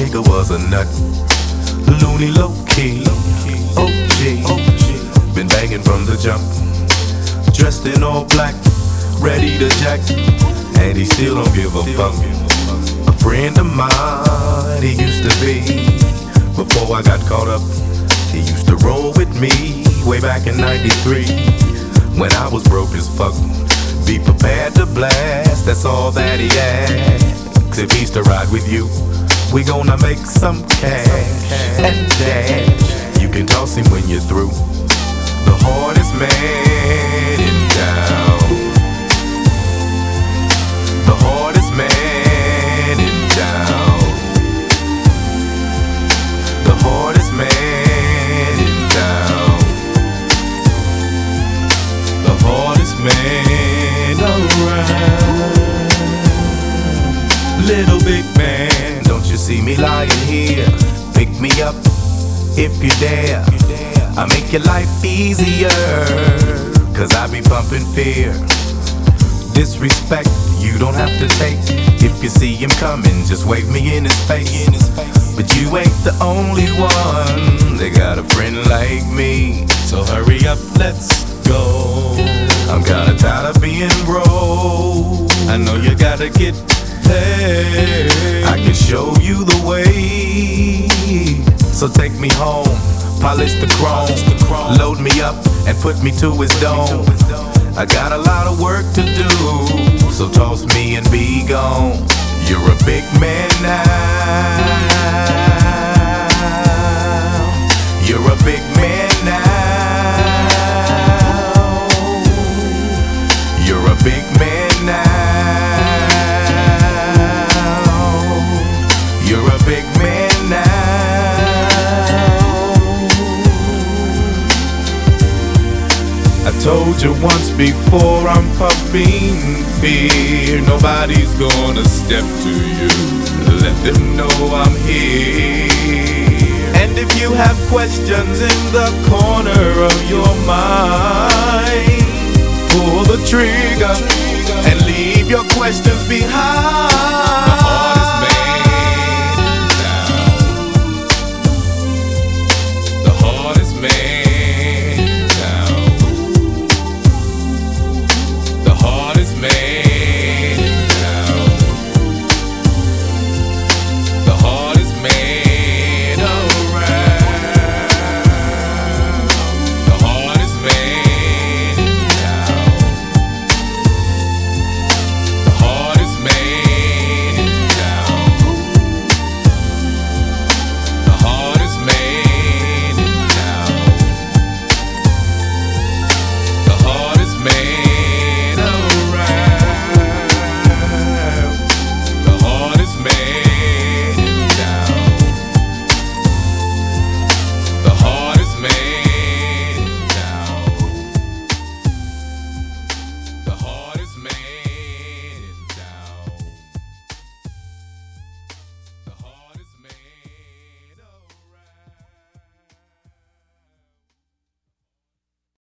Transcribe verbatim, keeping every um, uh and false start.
nigga was a nut. Looney low key, O G. Been banging from the jump. Dressed in all black, ready to jack. And he still don't give a fuck. A friend of mine, he used to be. Before I got caught up, he used to roll with me way back in ninety-three. When I was broke as fuck. Be prepared to blast, that's all that he asks. If he's to ride with you, we gonna make some cash and dash. You can toss him when you're through. The hardest man in town. The hardest man in town. The hardest man in town. The hardest man around. Little big man, don't you see me lying here? Pick me up if you dare. I make your life easier, cause I be pumping fear. Disrespect, you don't have to take. If you see him coming, just wave me in his face. But you ain't the only one. They got a friend like me. So hurry up, let's go. I'm kinda tired of being broke. I know you gotta get there. I can show you the way. So take me home, polish the chrome, load me up and put me to his dome. I got a lot of work to do, so toss me and be gone. You're a big man now. You're a big man now. You're a big man now. You're a big man now. I told you once before, I'm pumping fear. Nobody's gonna step to you. Let them know I'm here. And if you have questions in the corner of your mind, pull the trigger and leave your questions behind.